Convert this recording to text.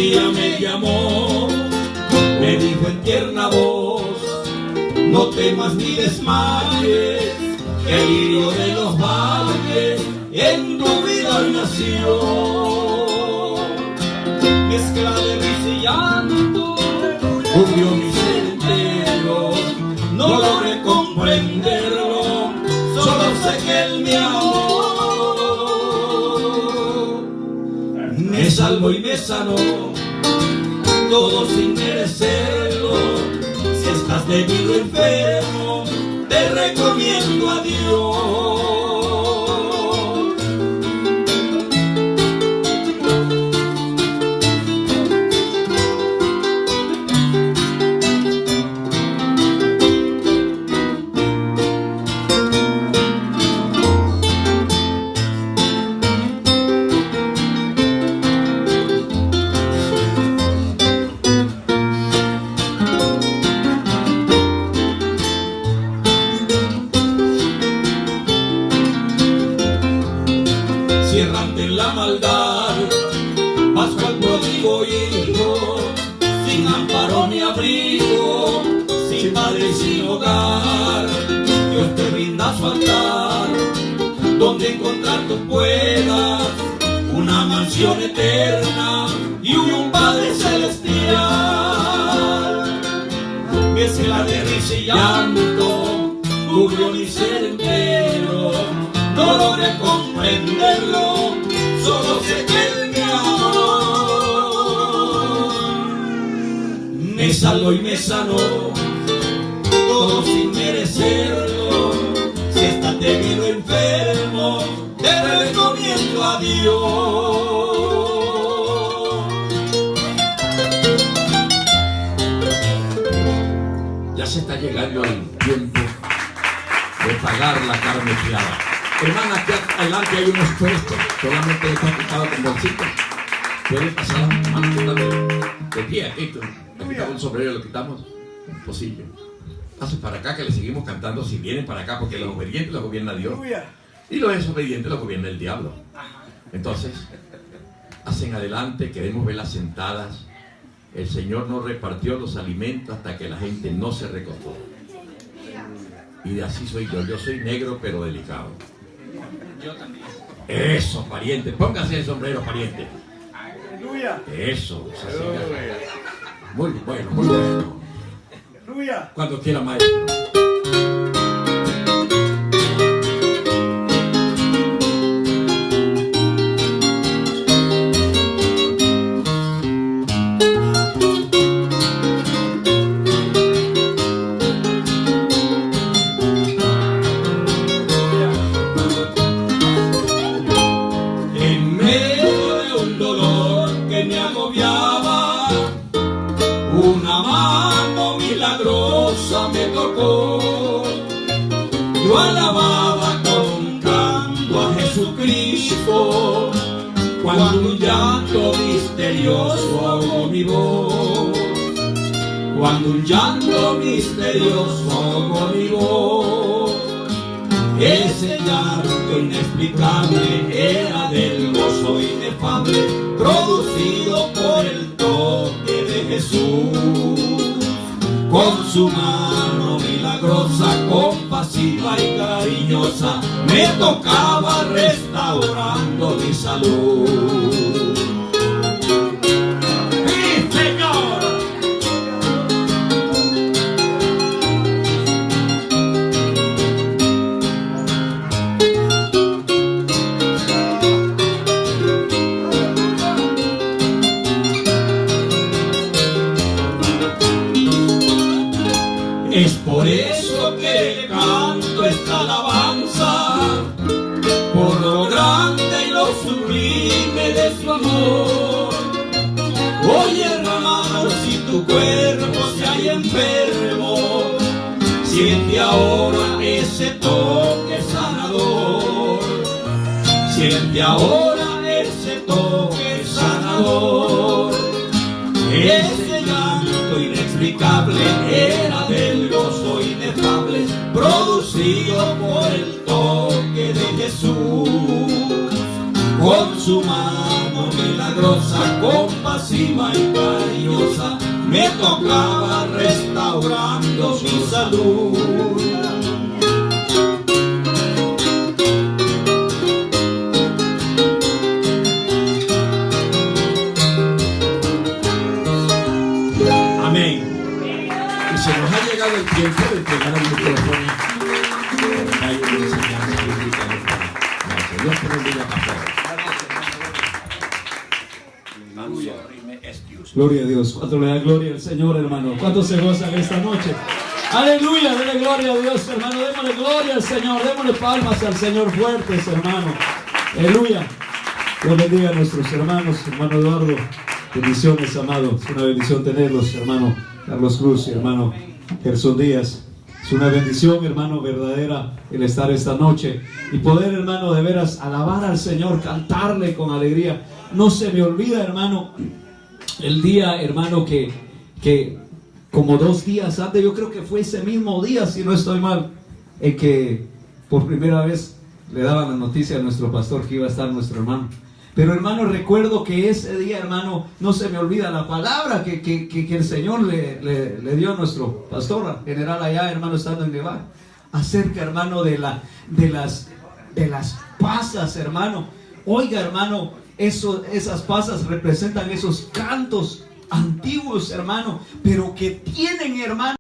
día me llamó, me dijo en tierna voz: no temas ni desmayes, que el lirio de los valles en tu vida hoy nació. Mezcla de risa y llanto cubrió mi ser entero, no logré comprenderlo, solo sé que él me amó. Me salvó y me sanó, todo sin merecerlo. Si estás débil o enfermo, te recomiendo a Dios. Errante en la maldad, vas cual pródigo hijo, sin amparo ni abrigo, sin padre y sin hogar. Dios te brinda su altar, donde encontrar tú puedas una mansión eterna y un Padre celestial. Mezcla de risa y llanto cubrió mi ser entero, no logré comprenderlo, solo sé que él me amó. Me salvó y me sanó, todo sin merecerlo. Si estás débil o enfermo, te recomiendo a Dios. Ya se está llegando el tiempo de pagar la carne fiada. Hermana, aquí adelante hay unos puestos, solamente está quitado con bolsitas. Pueden pasar las manos de pie, aquí, le quitamos el sombrero y lo quitamos. Imposible. Pasen para acá que le seguimos cantando si vienen para acá, porque los obedientes los gobierna Dios y los desobedientes los gobierna el diablo. Entonces, hacen adelante, queremos verlas sentadas. El Señor nos repartió los alimentos hasta que la gente no se recostó. Y de así soy yo. Yo soy negro pero delicado. Yo también. Eso, pariente. Póngase el sombrero, pariente. Eso. Muy bueno, muy bueno. Cuando quiera, maestro. Una mano milagrosa me tocó, yo alababa con un canto a Jesucristo, cuando un llanto misterioso ahogó mi voz, cuando un llanto misterioso ahogó mi voz. Ese llanto inexplicable era del gozo inefable, producido por el toque de Jesús. Con su mano milagrosa, compasiva y cariñosa, me tocaba restaurando mi salud. ¡Sí, Señor! Es por eso que canto esta alabanza, por lo grande y lo sublime de su amor. Oye, hermano, si tu cuerpo se halla enfermo, siente ahora ese toque sanador. Siente ahora ese toque sanador. Ese llanto inexplicable era del gozo inefable, producido por el toque de Jesús. Con su mano milagrosa amorosa, compasiva y cariñosa, me tocaba restaurando mi salud. Amén. Y se nos ha llegado el tiempo de entregar el micrófono al tallo de enseñanza bíblica de esta noche. Dios te bendiga, pastor. Gloria a Dios. ¿Cuánto le da gloria al Señor, hermano? ¿Cuánto se gozan esta noche? Aleluya, déle gloria a Dios, hermano. Démosle gloria al Señor. Démosle palmas al Señor fuertes, hermano. Aleluya. Dios bendiga a nuestros hermanos, hermano Eduardo. Bendiciones, amado. Es una bendición tenerlos, hermano Carlos Cruz y hermano Gerson Díaz. Es una bendición, hermano, verdadera el estar esta noche y poder, hermano, de veras alabar al Señor, cantarle con alegría. No se me olvida, hermano, el día, hermano, que como 2 días antes, yo creo que fue ese mismo día, si no estoy mal, en que por primera vez le daban la noticia a nuestro pastor que iba a estar nuestro hermano. Pero, hermano, recuerdo que ese día, hermano, no se me olvida la palabra que el Señor le dio a nuestro pastor general allá, hermano, estando en Nevar, acerca, hermano, de las pasas, hermano. Oiga, hermano, esas pasas representan esos cantos antiguos, hermano, pero que tienen, hermano,